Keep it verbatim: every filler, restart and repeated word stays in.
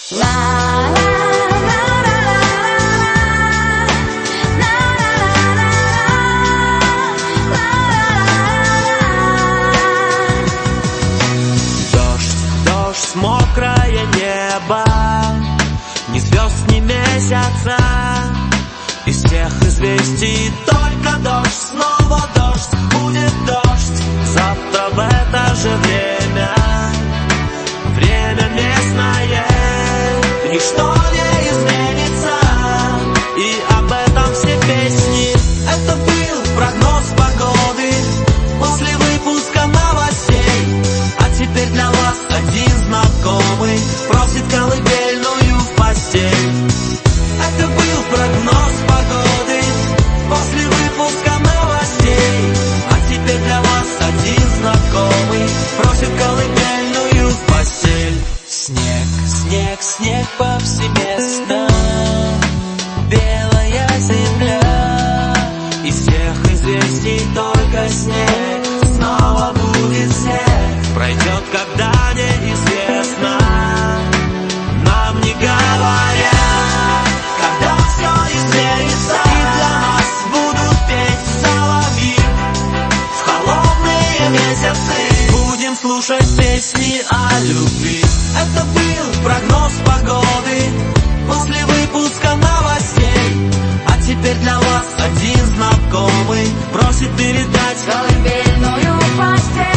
Мокрое небо, ни звезд, ни месяца, из всех известий только дождь, снова дождь, будет дождь. Завтра в это же время, время местное, ничто не изменится, и об этом все песни. Это был прогноз погоды после выпуска новостей, а теперь для вас один знакомый просит колыбельную в постель. Это был прогноз погоды после выпуска новостей, а теперь для вас один знакомый просит колыбельную в постель. Снег, снег, снег повсеместно, белая земля, из всех известий только снег, снова будет снег, пройдет когда неизвестно, нам не говоря, когда все изменится, и для нас будут петь соловьи в холодные месяцы. Будем слушать песни о любви. Это был прогноз погоды после выпуска новостей, а теперь для вас один знакомый просит передать колыбельную в постель.